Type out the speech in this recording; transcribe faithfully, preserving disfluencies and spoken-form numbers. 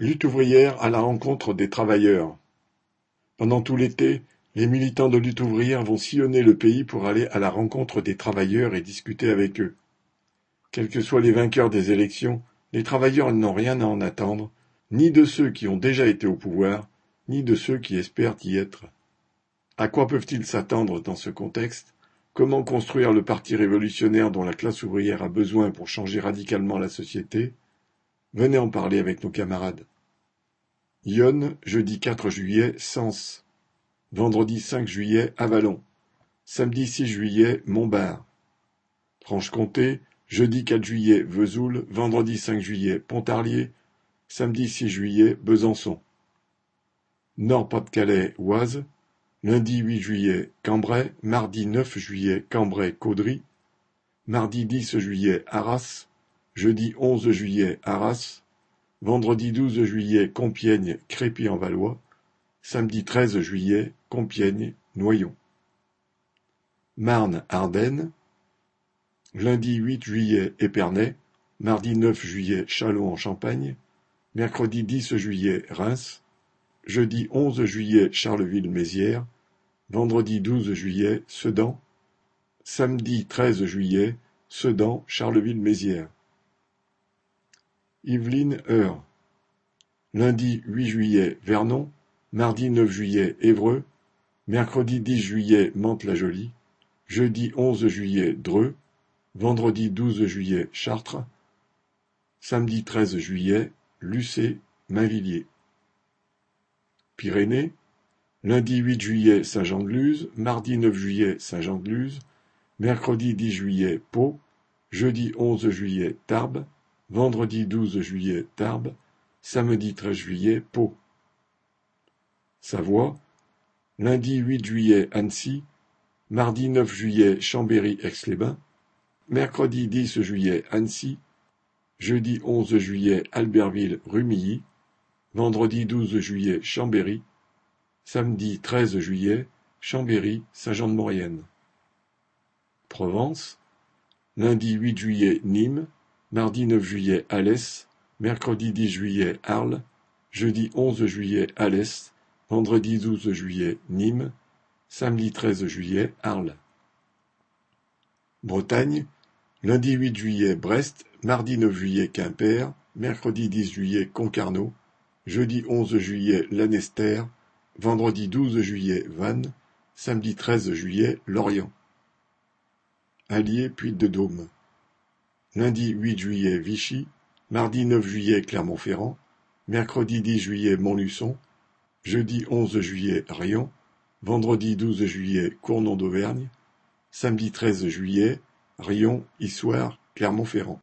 Lutte ouvrière à la rencontre des travailleurs. Pendant tout l'été, les militants de lutte ouvrière vont sillonner le pays pour aller à la rencontre des travailleurs et discuter avec eux. Quels que soient les vainqueurs des élections, les travailleurs n'ont rien à en attendre, ni de ceux qui ont déjà été au pouvoir, ni de ceux qui espèrent y être. À quoi peuvent-ils s'attendre dans ce contexte? Comment construire le parti révolutionnaire dont la classe ouvrière a besoin pour changer radicalement la société? Venez en parler avec nos camarades. Yonne, jeudi quatre juillet, Sens. Vendredi cinq juillet, Avallon. Samedi six juillet, Montbard. Franche-Comté, jeudi quatre juillet, Vesoul. Vendredi cinq juillet, Pontarlier. Samedi six juillet, Besançon. Nord-Pas-de-Calais, Oise. Lundi huit juillet, Cambrai. Mardi neuf juillet, Cambrai-Caudry. Mardi dix juillet, Arras. Jeudi onze juillet, Arras. Vendredi douze juillet, Compiègne, Crépy-en-Valois. Samedi treize juillet, Compiègne, Noyon. Marne, Ardennes. Lundi huit juillet, Épernay. Mardi neuf juillet, Châlons-en-Champagne. Mercredi dix juillet, Reims. Jeudi onze juillet, Charleville-Mézières. Vendredi douze juillet, Sedan. Samedi treize juillet, Sedan, Charleville-Mézières. Yvelines, Eure. Lundi huit juillet, Vernon. Mardi neuf juillet, Évreux. Mercredi dix juillet, Mantes-la-Jolie. Jeudi onze juillet, Dreux. Vendredi douze juillet, Chartres. Samedi treize juillet, Lucé, Mainvilliers. Pyrénées. Lundi huit juillet, Saint-Jean-de-Luz. Mardi neuf juillet, Saint-Jean-de-Luz. Mercredi dix juillet, Pau. Jeudi onze juillet, Tarbes. Vendredi douze juillet, Tarbes. Samedi treize juillet, Pau. Savoie. Lundi huit juillet, Annecy. Mardi neuf juillet, Chambéry-Aix-les-Bains. Mercredi dix juillet, Annecy. Jeudi onze juillet, Albertville-Rumilly. Vendredi douze juillet, Chambéry. Samedi treize juillet, Chambéry-Saint-Jean-de-Maurienne. Provence. Lundi huit juillet, Nîmes. Mardi neuf juillet, Alès. Mercredi dix juillet, Arles. Jeudi onze juillet, Alès. Vendredi douze juillet, Nîmes. Samedi treize juillet, Arles. Bretagne. Lundi huit juillet, Brest. Mardi neuf juillet, Quimper. Mercredi dix juillet, Concarneau. Jeudi onze juillet, Lanester. Vendredi douze juillet, Vannes. Samedi treize juillet, Lorient. Allier, Puy-de-Dôme. Lundi huit juillet, Vichy. Mardi neuf juillet, Clermont-Ferrand. Mercredi dix juillet, Montluçon. Jeudi onze juillet, Riom. Vendredi douze juillet, Cournon d'Auvergne. Samedi treize juillet, Riom, Issoire, Clermont-Ferrand.